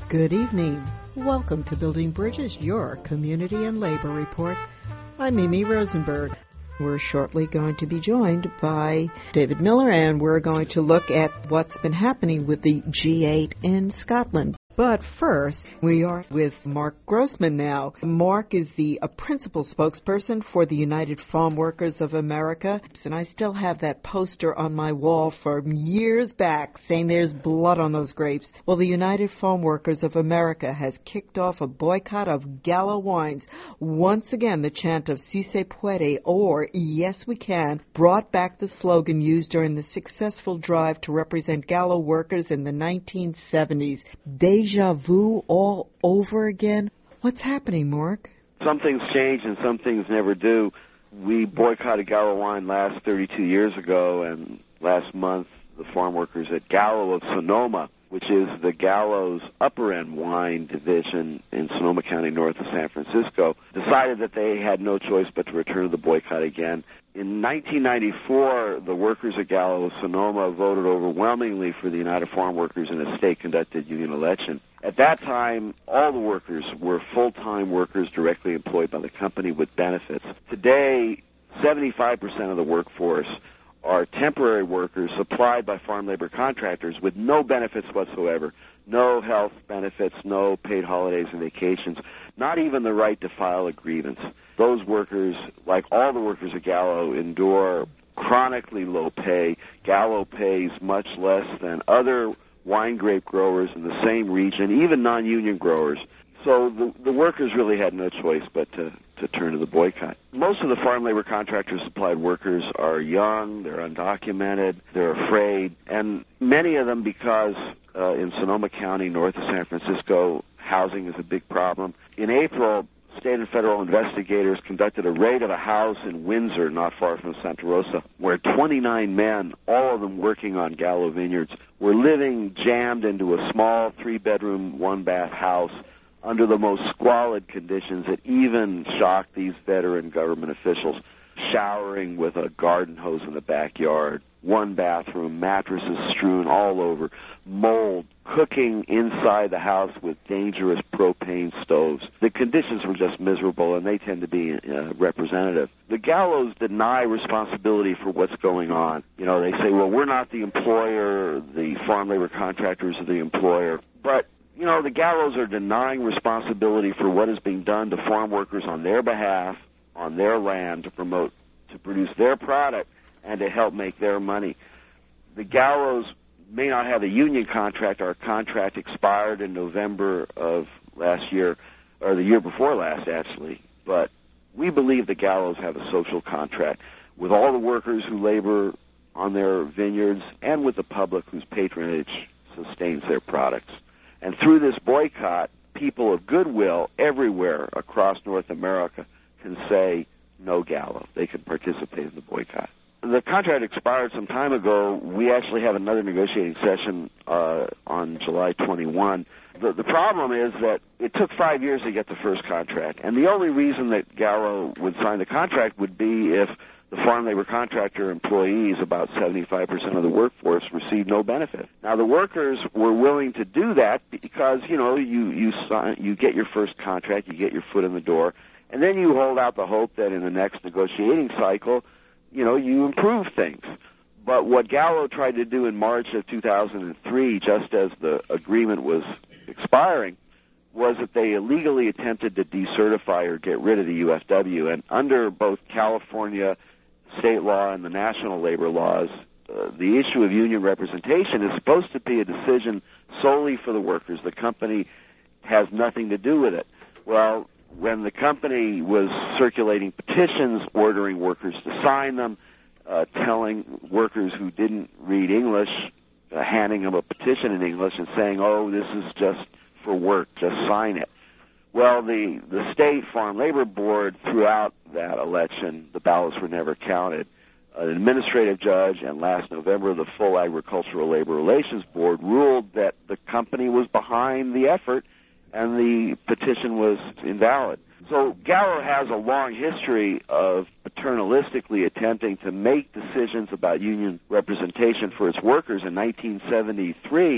Good evening. Welcome to Building Bridges, your community and labor report. I'm Mimi Rosenberg. We're shortly going to be joined by David Miller, and we're going to look at what's been happening with the G8 in Scotland. But first, we are with Mark Grossman now. Mark is the principal spokesperson for the United Farm Workers of America. And I still have that poster on my wall from years back saying there's blood on those grapes. Well, the United Farm Workers of America has kicked off a boycott of Gallo wines. Once again, the chant of Si se puede, or Yes we can, brought back the slogan used during the successful drive to represent Gallo workers in the 1970s. Deja vu all over again? What's happening, Mark? Some things change and some things never do. We boycotted Gallo wine last 32 years ago, and last month the farm workers at Gallo of Sonoma, which is the Gallo's upper-end wine division in Sonoma County north of San Francisco, decided that they had no choice but to return to the boycott again. In 1994, the workers at Gallo of Sonoma voted overwhelmingly for the United Farm Workers in a state-conducted union election. At that time, all the workers were full-time workers directly employed by the company with benefits. Today, 75% of the workforce are temporary workers supplied by farm labor contractors with no benefits whatsoever, no health benefits, no paid holidays and vacations, not even the right to file a grievance. Those workers, like all the workers at Gallo, endure chronically low pay. Gallo pays much less than other wine grape growers in the same region, even non-union growers. So the workers really had no choice but to turn to the boycott. Most of the farm labor contractors supplied workers are young, they're undocumented, they're afraid, and many of them, because in Sonoma County, north of San Francisco, housing is a big problem. In April, state and federal investigators conducted a raid of a house in Windsor, not far from Santa Rosa, where 29 men, all of them working on Gallo vineyards, were living jammed into a small 3-bedroom, 1-bath house under the most squalid conditions that even shocked these veteran government officials, showering with a garden hose in the backyard, 1 bathroom, mattresses strewn all over, mold, cooking inside the house with dangerous propane stoves. The conditions were just miserable, and they tend to be representative. The Gallos deny responsibility for what's going on. You know, they say, well, we're not the employer, the farm labor contractors are the employer. But you know, the Gallos are denying responsibility for what is being done to farm workers on their behalf, on their land, to produce their product and to help make their money. The Gallos may not have a union contract. Our contract expired in November of last year, or the year before last, actually. But we believe the Gallos have a social contract with all the workers who labor on their vineyards and with the public whose patronage sustains their products. And through this boycott, people of goodwill everywhere across North America can say no Gallo. They can participate in the boycott. The contract expired some time ago. We actually have another negotiating session on July 21. The problem is that it took 5 years to get the first contract, and the only reason that Gallo would sign the contract would be if the farm labor contractor employees, about 75% of the workforce, received no benefit. Now, the workers were willing to do that because, you know, you get your first contract, you get your foot in the door, and then you hold out the hope that in the next negotiating cycle, you know, you improve things. But what Gallo tried to do in March of 2003, just as the agreement was expiring, was that they illegally attempted to decertify or get rid of the UFW. And under both California state law and the national labor laws, the issue of union representation is supposed to be a decision solely for the workers. The company has nothing to do with it. Well, when the company was circulating petitions, ordering workers to sign them, telling workers who didn't read English, handing them a petition in English and saying, oh, this is just for work, just sign it. Well, the state farm labor board, throughout that election, the ballots were never counted. An administrative judge and last November the full Agricultural Labor Relations Board ruled that the company was behind the effort and the petition was invalid. So Gallo has a long history of paternalistically attempting to make decisions about union representation for its workers. In 1973,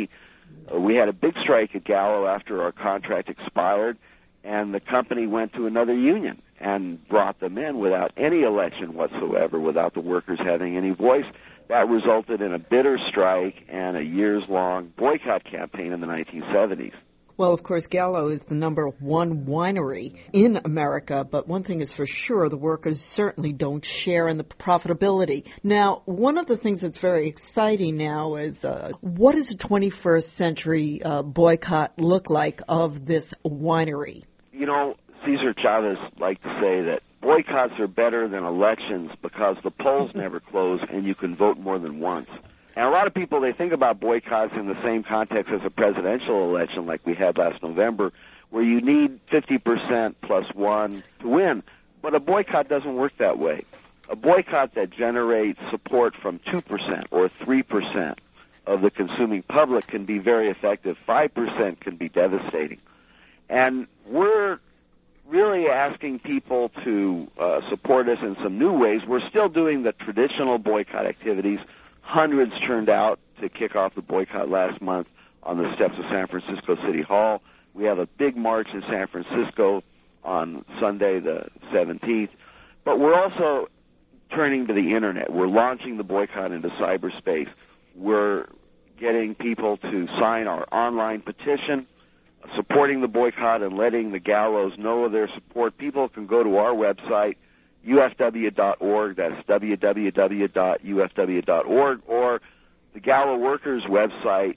We had a big strike at Gallo after our contract expired, and the company went to another union and brought them in without any election whatsoever, without the workers having any voice. That resulted in a bitter strike and a years-long boycott campaign in the 1970s. Well, of course, Gallo is the number one winery in America, but one thing is for sure, the workers certainly don't share in the profitability. Now, one of the things that's very exciting now is what does a 21st century boycott look like of this winery? You know, Cesar Chavez liked to say that boycotts are better than elections because the polls never close and you can vote more than once. And a lot of people, they think about boycotts in the same context as a presidential election like we had last November, where you need 50% plus one to win. But a boycott doesn't work that way. A boycott that generates support from 2% or 3% of the consuming public can be very effective. 5% can be devastating. And we're really asking people to support us in some new ways. We're still doing the traditional boycott activities. Hundreds turned out to kick off the boycott last month on the steps of San Francisco City Hall. We have a big march in San Francisco on Sunday the 17th. But we're also turning to the Internet. We're launching the boycott into cyberspace. We're getting people to sign our online petition, supporting the boycott and letting the Gallos know of their support. People can go to our website, ufw.org, that's www.ufw.org, or the Gallo Workers website,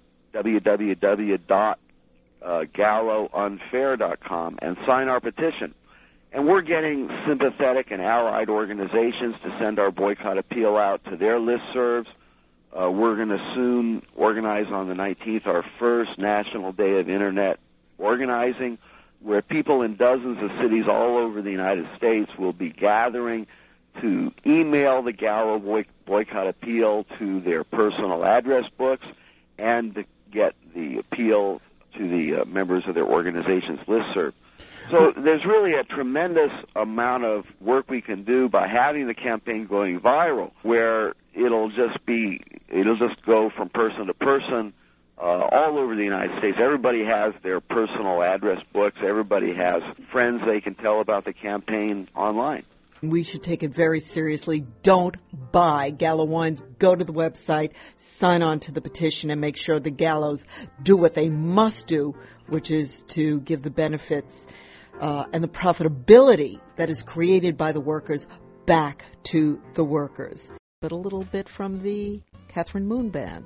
www.gallounfair.com, and sign our petition. And we're getting sympathetic and allied organizations to send our boycott appeal out to their listservs. We're going to soon organize on the 19th our first National Day of Internet Organizing, where people in dozens of cities all over the United States will be gathering to email the Gallo boycott appeal to their personal address books and to get the appeal to the members of their organization's listserv. So there's really a tremendous amount of work we can do by having the campaign going viral, where it'll just go from person to person, all over the United States. Everybody has their personal address books. Everybody has friends they can tell about the campaign online. We should take it very seriously. Don't buy Gallo wines. Go to the website, sign on to the petition, and make sure the Gallos do what they must do, which is to give the benefits and the profitability that is created by the workers back to the workers. But a little bit from the Catherine Moon Band.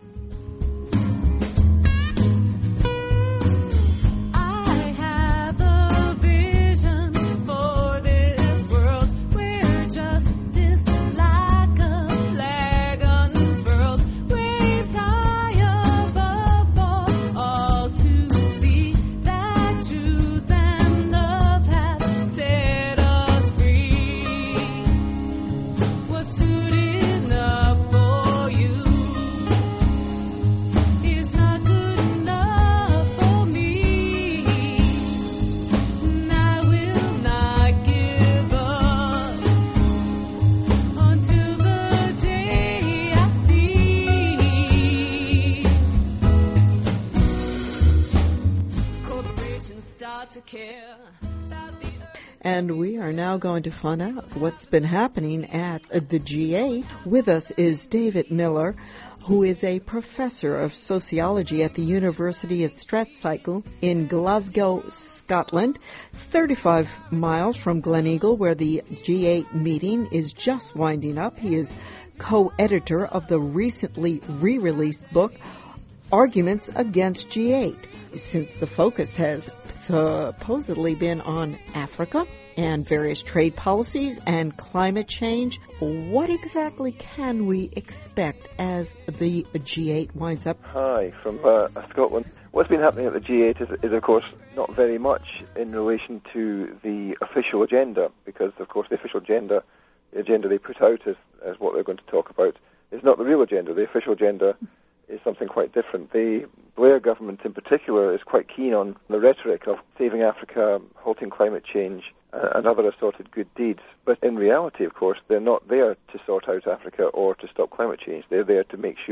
And we are now going to find out what's been happening at the G8. With us is David Miller, who is a professor of sociology at the University of Strathclyde in Glasgow, Scotland, 35 miles from Gleneagle, where the G8 meeting is just winding up. He is co-editor of the recently re-released book, Arguments Against G8. Since the focus has supposedly been on Africa and various trade policies and climate change, what exactly can we expect as the G8 winds up? Hi, from Scotland. What's been happening at the G8 is, of course, not very much in relation to the official agenda, because, of course, the official agenda, the agenda they put out as what they're going to talk about, is not the real agenda. The official agenda is something quite different. The Blair government in particular is quite keen on the rhetoric of saving Africa, halting climate change, and other assorted good deeds. But in reality, of course, they're not there to sort out Africa or to stop climate change. They're there to make sure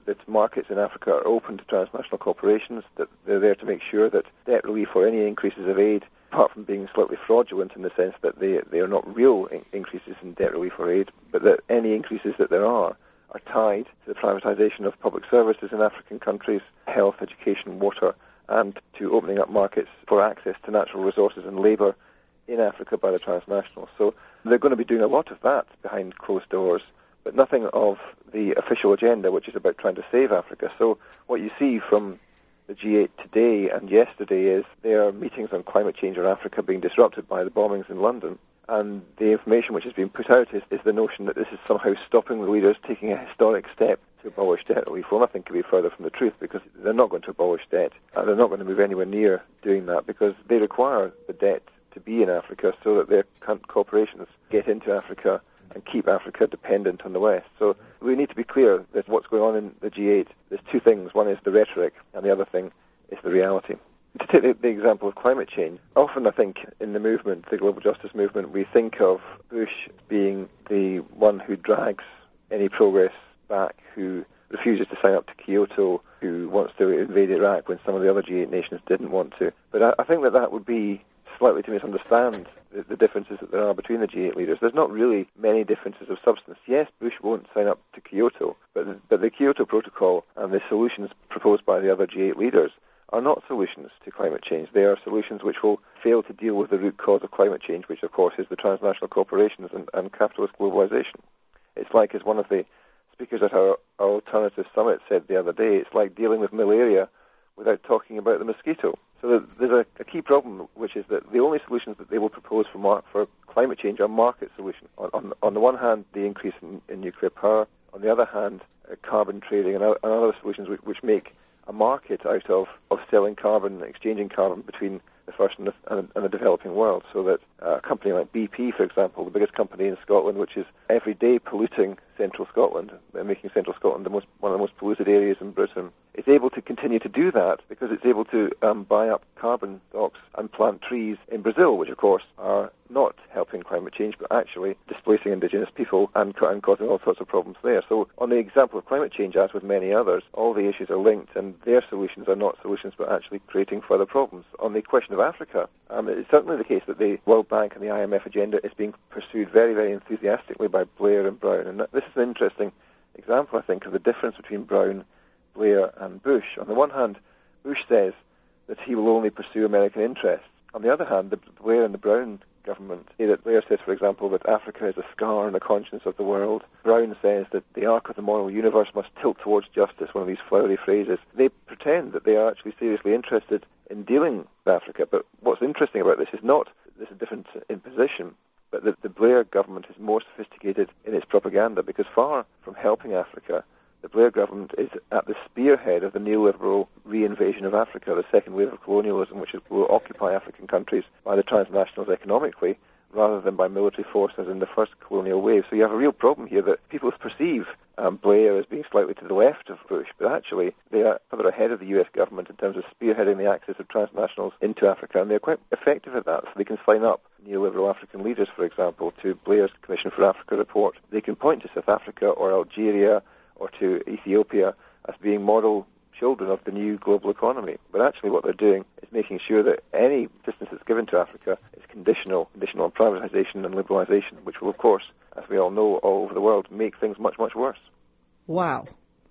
that markets in Africa are open to transnational corporations, that they're there to make sure that debt relief or any increases of aid, apart from being slightly fraudulent in the sense that they are not real increases in debt relief or aid, but that any increases that there are tied to the privatization of public services in African countries, health, education, water, and to opening up markets for access to natural resources and labour in Africa by the transnationals. So they're going to be doing a lot of that behind closed doors, but nothing of the official agenda, which is about trying to save Africa. So what you see from the G8 today and yesterday is their meetings on climate change in Africa being disrupted by the bombings in London. And the information which has been put out is the notion that this is somehow stopping the leaders taking a historic step to abolish debt relief. Well, nothing could be further from the truth, because they're not going to abolish debt, and they're not going to move anywhere near doing that, because they require the debt to be in Africa so that their corporations get into Africa and keep Africa dependent on the West. So we need to be clear that what's going on in the G8, there's two things. One is the rhetoric, and the other thing is the reality. To take the example of climate change, often I think in the movement, the global justice movement, we think of Bush being the one who drags any progress back, who refuses to sign up to Kyoto, who wants to invade Iraq when some of the other G8 nations didn't want to. But I think that would be slightly to misunderstand the differences that there are between the G8 leaders. There's not really many differences of substance. Yes, Bush won't sign up to Kyoto, but the Kyoto Protocol and the solutions proposed by the other G8 leaders are not solutions to climate change. They are solutions which will fail to deal with the root cause of climate change, which of course is the transnational corporations and capitalist globalization. It's like, as one of the speakers at our Alternative Summit said the other day, it's like dealing with malaria without talking about the mosquito. So there's a key problem, which is that the only solutions that they will propose for climate change are market solutions. On the one hand, the increase in nuclear power. On the other hand, carbon trading and other solutions which make a market out of selling carbon, exchanging carbon between the first and the developing world, so that a company like BP, for example, the biggest company in Scotland, which is every day polluting central Scotland, making central Scotland one of the most polluted areas in Britain, is able to continue to do that because it's able to buy up carbon stocks and plant trees in Brazil, which of course are not helping climate change, but actually displacing indigenous people and causing all sorts of problems there. So on the example of climate change, as with many others, all the issues are linked, and their solutions are not solutions, but actually creating further problems. On the question of Africa, it's certainly the case that the World Bank and the IMF agenda is being pursued very, very enthusiastically by Blair and Brown. And this is an interesting example, I think, of the difference between Brown, Blair and Bush. On the one hand, Bush says that he will only pursue American interests. On the other hand, the Blair and the Brown government say that Blair says, for example, that Africa is a scar in the conscience of the world. Brown says that the arc of the moral universe must tilt towards justice, one of these flowery phrases. They pretend that they are actually seriously interested in dealing with Africa, but what's interesting about this is not this difference in position, but that the Blair government is more sophisticated in its propaganda, because far from helping Africa, the Blair government is at the spearhead of the neoliberal reinvasion of Africa, the second wave of colonialism, which will occupy African countries by the transnationals economically, rather than by military force as in the first colonial wave. So you have a real problem here that people perceive Blair as being slightly to the left of Bush, but actually they are further ahead of the US government in terms of spearheading the access of transnationals into Africa, and they're quite effective at that. So they can sign up neoliberal African leaders, for example, to Blair's Commission for Africa report. They can point to South Africa or Algeria or to Ethiopia as being model children of the new global economy. But actually what they're doing is making sure that any assistance that's given to Africa is conditional on privatization and liberalization, which will, of course, as we all know, all over the world, make things much, much worse. Wow.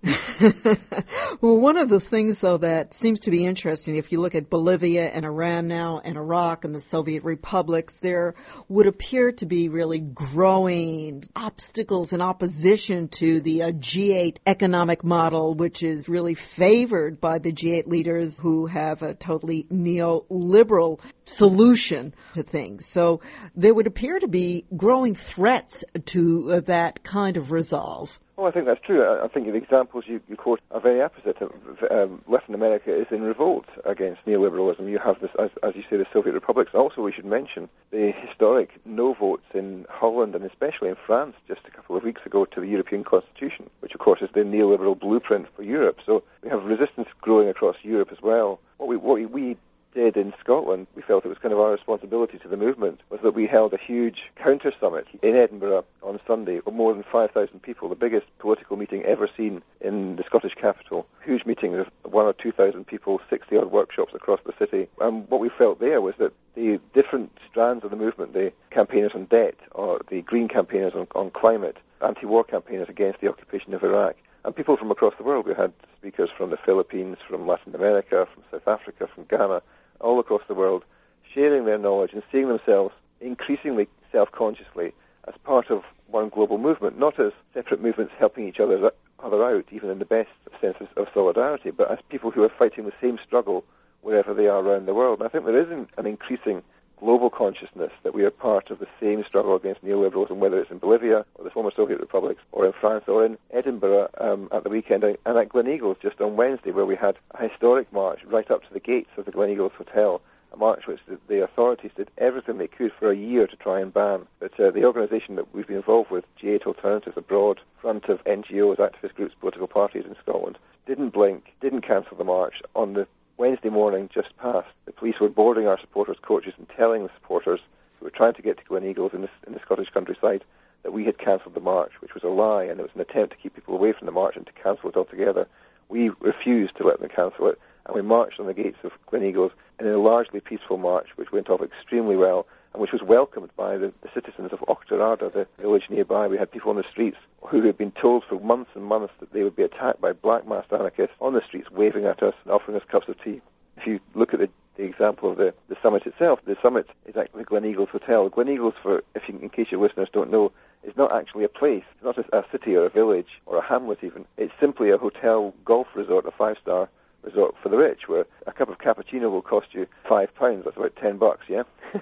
Well, one of the things, though, that seems to be interesting, if you look at Bolivia and Iran now and Iraq and the Soviet republics, there would appear to be really growing obstacles and opposition to the G8 economic model, which is really favored by the G8 leaders who have a totally neoliberal solution to things. So there would appear to be growing threats to that kind of resolve. Oh, I think that's true. I think the examples you quote are very opposite. Latin America is in revolt against neoliberalism. You have this, as you say, the Soviet republics. Also, we should mention the historic no votes in Holland and especially in France just a couple of weeks ago to the European Constitution, which of course is the neoliberal blueprint for Europe. So we have resistance growing across Europe as well. What we did did in Scotland, we felt it was kind of our responsibility to the movement, was that we held a huge counter-summit in Edinburgh on Sunday of more than 5,000 people, the biggest political meeting ever seen in the Scottish capital. Huge meetings of 1,000 or 2,000 people, 60-odd workshops across the city. And what we felt there was that the different strands of the movement, the campaigners on debt, or the Green campaigners on climate, anti-war campaigners against the occupation of Iraq, and people from across the world. We had speakers from the Philippines, from Latin America, from South Africa, from Ghana, all across the world, sharing their knowledge and seeing themselves increasingly self-consciously as part of one global movement, not as separate movements helping each other out, even in the best sense of solidarity, but as people who are fighting the same struggle wherever they are around the world. And I think there is an increasing global consciousness that we are part of the same struggle against neoliberalism, whether it's in Bolivia or the former Soviet republics or in France or in Edinburgh at the weekend, and at Gleneagles just on Wednesday, where we had a historic march right up to the gates of the Gleneagles Hotel, a march which the authorities did everything they could for a year to try and ban. But the organisation that we've been involved with, G8 Alternatives, a broad front of NGOs, activist groups, political parties in Scotland, didn't blink, didn't cancel the march. On the Wednesday morning just past, the police were boarding our supporters' coaches and telling the supporters who were trying to get to Gleneagles in the Scottish countryside that we had cancelled the march, which was a lie, and it was an attempt to keep people away from the march and to cancel it altogether. We refused to let them cancel it, and we marched on the gates of Gleneagles in a largely peaceful march, which went off extremely well, and which was welcomed by the citizens of Auchterarder, the village nearby. We had people on the streets who had been told for months and months that they would be attacked by black-masked anarchists on the streets, waving at us and offering us cups of tea. If you look at the example of the summit itself, the summit is actually Gleneagles Hotel. Gleneagles, in case your listeners don't know, is not actually a place. It's not a city or a village or a hamlet even. It's simply a hotel golf resort, a 5-star resort for the rich, where a cup of cappuccino will cost you £5. That's about $10, yeah?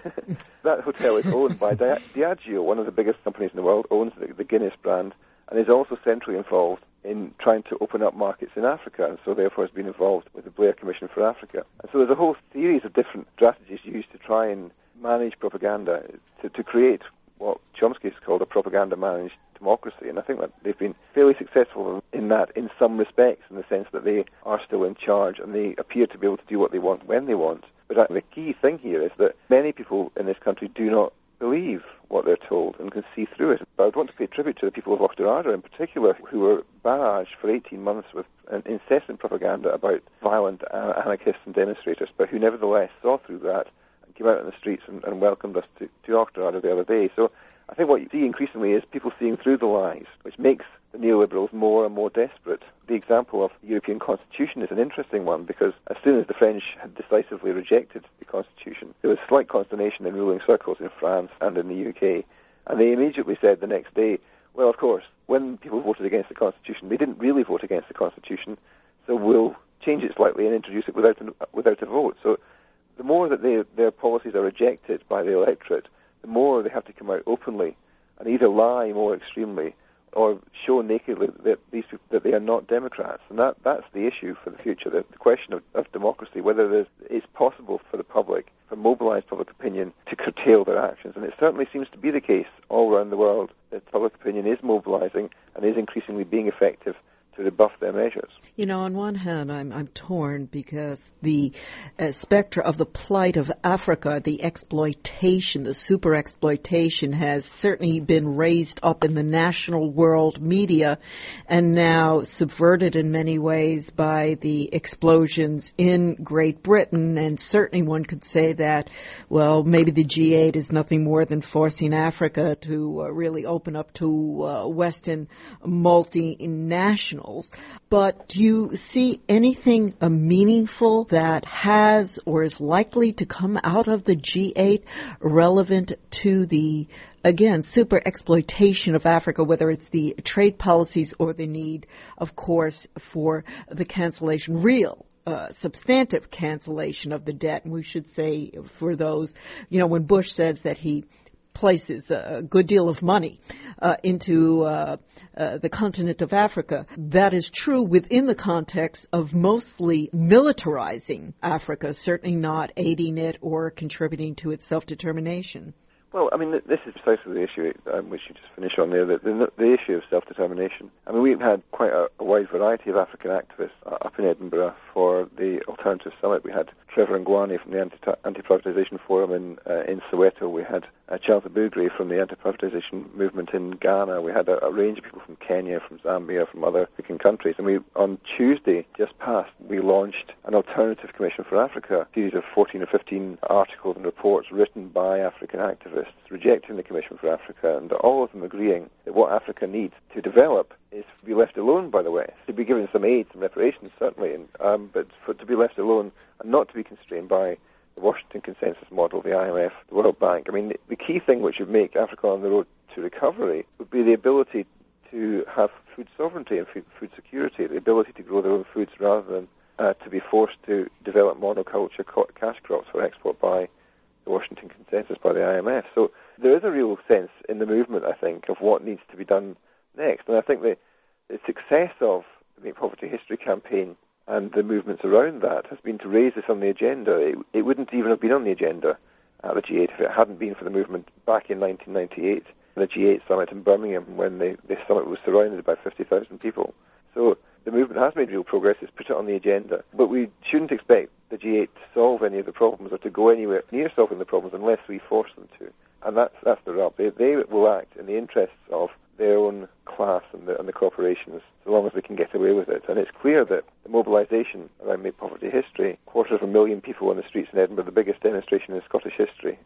That hotel is owned by Diageo, one of the biggest companies in the world, owns the Guinness brand, and is also centrally involved in trying to open up markets in Africa, and so therefore has been involved with the Blair Commission for Africa. And so there's a whole series of different strategies used to try and manage propaganda, to create what Chomsky has called a propaganda-managed democracy, and I think that they've been fairly successful in that in some respects, in the sense that they are still in charge and they appear to be able to do what they want when they want. But the key thing here is that many people in this country do not believe what they're told and can see through it. But I would want to pay tribute to the people of Auchterarder in particular, who were barraged for 18 months with an incessant propaganda about violent anarchists and demonstrators, but who nevertheless saw through that and came out on the streets and welcomed us to Auchterarder the other day. So I think what you see increasingly is people seeing through the lies, which makes the neoliberals more and more desperate. The example of the European Constitution is an interesting one, because as soon as the French had decisively rejected the Constitution, there was slight consternation in ruling circles in France and in the UK, and they immediately said the next day, well, of course, when people voted against the Constitution, they didn't really vote against the Constitution, so we'll change it slightly and introduce it without a vote. So the more that their policies are rejected by the electorate, the more they have to come out openly and either lie more extremely or show nakedly that they are not Democrats. And that's the issue for the future, the question of democracy, whether it's possible for the public, for mobilized public opinion, to curtail their actions. And it certainly seems to be the case all around the world that public opinion is mobilizing and is increasingly being effective to rebuff their measures. You know, on one hand, I'm torn because the specter of the plight of Africa, the exploitation, the super exploitation, has certainly been raised up in the national world media and now subverted in many ways by the explosions in Great Britain. And certainly one could say that, well, maybe the G8 is nothing more than forcing Africa to really open up to Western multinationals. But do you see anything meaningful that has or is likely to come out of the G8 relevant to the, again, super exploitation of Africa, whether it's the trade policies or the need, of course, for the cancellation, real substantive cancellation of the debt? And we should say for those, you know, when Bush says that he places a good deal of money into the continent of Africa, that is true within the context of mostly militarizing Africa, certainly not aiding it or contributing to its self-determination. Well, I mean, this is precisely the issue which you just finished on there, the issue of self-determination. I mean, we've had quite a wide variety of African activists up in Edinburgh for the Alternative Summit. We had Trevor Ngwane from the Anti-Privatisation Forum in Soweto. We had Charles Abugri from the Anti-Privatisation Movement in Ghana. We had a range of people from Kenya, from Zambia, from other African countries. And on Tuesday, just past, we launched an Alternative Commission for Africa, a series of 14 or 15 articles and reports written by African activists rejecting the Commission for Africa, and all of them agreeing that what Africa needs to develop is to be left alone, by the way, to be given some aid, some reparations, certainly, but to be left alone and not to be constrained by the Washington Consensus Model, the IMF, the World Bank. I mean, the key thing which would make Africa on the road to recovery would be the ability to have food sovereignty and food security, the ability to grow their own foods rather than to be forced to develop monoculture cash crops for export by the Washington Consensus, by the IMF. So there is a real sense in the movement, I think, of what needs to be done next. And I think the success of the Make Poverty History campaign and the movements around that has been to raise this on the agenda. It wouldn't even have been on the agenda at the G8 if it hadn't been for the movement back in 1998, the G8 summit in Birmingham, when the summit was surrounded by 50,000 people. So the movement has made real progress. It's put it on the agenda. But we shouldn't expect the G8 to solve any of the problems or to go anywhere near solving the problems unless we force them to. And that's the rub. They will act in the interests of their own class and the corporations, so long as they can get away with it. And it's clear that the mobilisation around Make Poverty History, 250,000 people on the streets in Edinburgh, the biggest demonstration in Scottish history,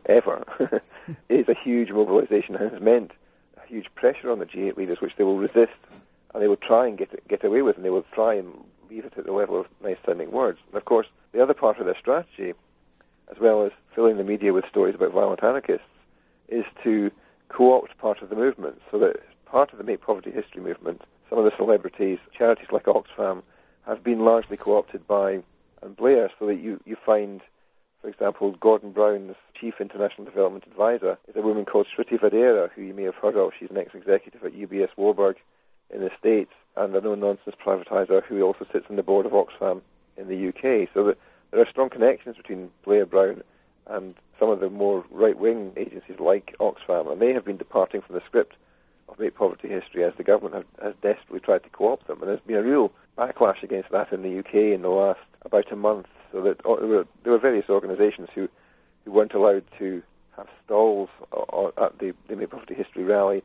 ever, is a huge mobilisation and has meant a huge pressure on the G8 leaders, which they will resist, and they will try and get away with, and they will try and leave it at the level of nice-sounding words. And of course, the other part of their strategy, as well as filling the media with stories about violent anarchists, is to co-opt part of the movement, so that part of the Make Poverty History movement, some of the celebrities, charities like Oxfam, have been largely co-opted by Blair, so that you find, for example, Gordon Brown's chief international development advisor is a woman called Shriti Vadera, who you may have heard of. She's an ex-executive at UBS Warburg in the States, and a no-nonsense privatiser who also sits on the board of Oxfam in the UK. So that there are strong connections between Blair Brown and some of the more right-wing agencies like Oxfam, and they have been departing from the script of Make Poverty History as the government has desperately tried to co-opt them. And there's been a real backlash against that in the UK in the last about a month, so that there were various organisations who weren't allowed to have stalls at the Make Poverty History rally.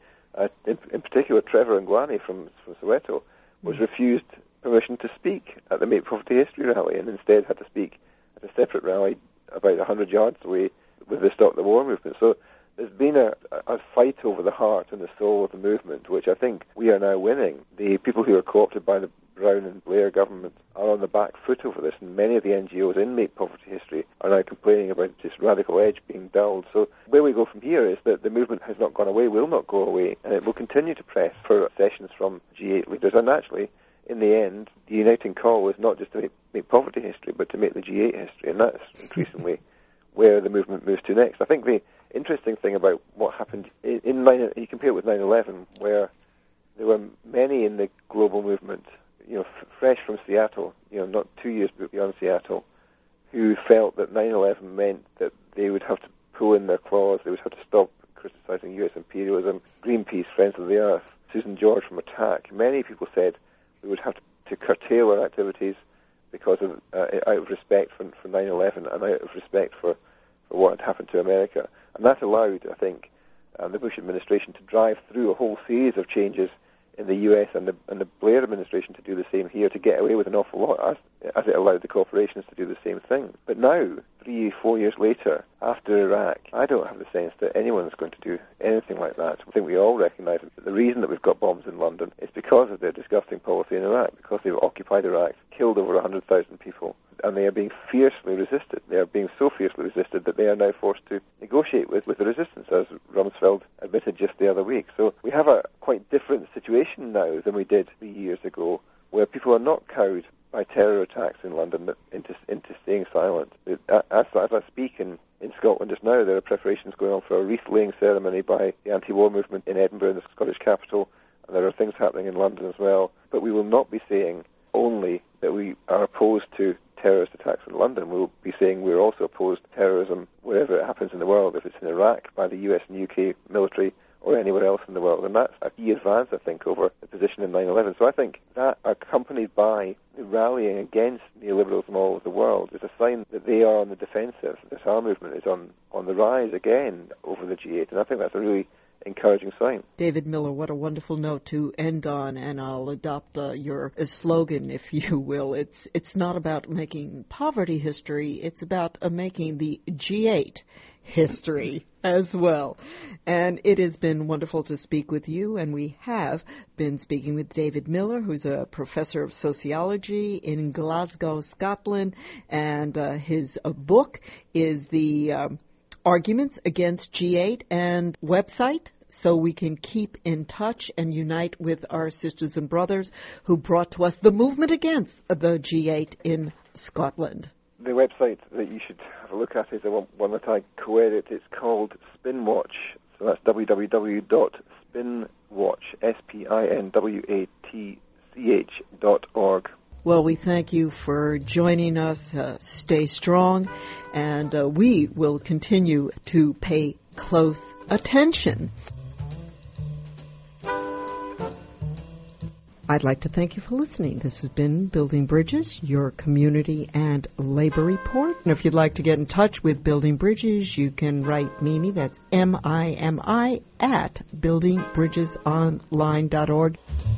In particular, Trevor Ngwane from Soweto was refused permission to speak at the Make Poverty History rally, and instead had to speak at a separate rally about 100 yards away with the Stop the War movement. So there's been a fight over the heart and the soul of the movement, which I think we are now winning. The people who are co-opted by the Brown and Blair government are on the back foot over this, and many of the NGOs in Make Poverty History are now complaining about this radical edge being dulled. So where we go from here is that the movement has not gone away, will not go away, and it will continue to press for sessions from G8 leaders. And actually, in the end, the uniting call was not just to make poverty history, but to make the G8 history, and that's increasingly where the movement moves to next. I think the interesting thing about what happened you compare it with 9/11, where there were many in the global movement, fresh from Seattle, not 2 years beyond Seattle, who felt that 9/11 meant that they would have to pull in their claws, they would have to stop criticising U.S. imperialism. Greenpeace, Friends of the Earth, Susan George from Attack, many people said we would have to curtail our activities because of out of respect for 9/11 and out of respect for what had happened to America. And that allowed, I think, the Bush administration to drive through a whole series of changes in the US and the Blair administration to do the same here, to get away with an awful lot, as it allowed the corporations to do the same thing. But now, 3-4 years later, after Iraq, I don't have the sense that anyone's going to do anything like that. I think we all recognise that the reason that we've got bombs in London is because of their disgusting policy in Iraq, because they've occupied Iraq, killed over 100,000 people, and they are being fiercely resisted. They are being so fiercely resisted that they are now forced to negotiate with the resistance, as Rumsfeld admitted just the other week. So we have a quite different situation now than we did 3 years ago, where people are not cowed by terror attacks in London into staying silent. As I speak in Scotland just now, there are preparations going on for a wreath-laying ceremony by the anti-war movement in Edinburgh, in the Scottish capital, and there are things happening in London as well. But we will not be saying only that we are opposed to terrorist attacks in London, we'll be saying we're also opposed to terrorism wherever it happens in the world, if it's in Iraq by the US and UK military or anywhere else in the world. And that's a key advance, I think, over the position in 9/11. So I think that, accompanied by the rallying against neoliberalism all over the world, is a sign that they are on the defensive. This our movement is on the rise again over the G8, and I think that's a really encouraging sign. David Miller, what a wonderful note to end on, and I'll adopt your slogan, if you will. It's not about making poverty history, it's about making the G8 history as well. And it has been wonderful to speak with you, and we have been speaking with David Miller, who's a professor of sociology in Glasgow, Scotland, and his book is the Arguments Against G8, and website, so we can keep in touch and unite with our sisters and brothers who brought to us the movement against the G8 in Scotland. The website that you should have a look at is the one that I co-edit. It's called Spinwatch. So that's www.spinwatch.org. Well, we thank you for joining us. Stay strong, and we will continue to pay close attention. I'd like to thank you for listening. This has been Building Bridges, your community and labor report. And if you'd like to get in touch with Building Bridges, you can write Mimi, that's MIMI, at buildingbridgesonline.org.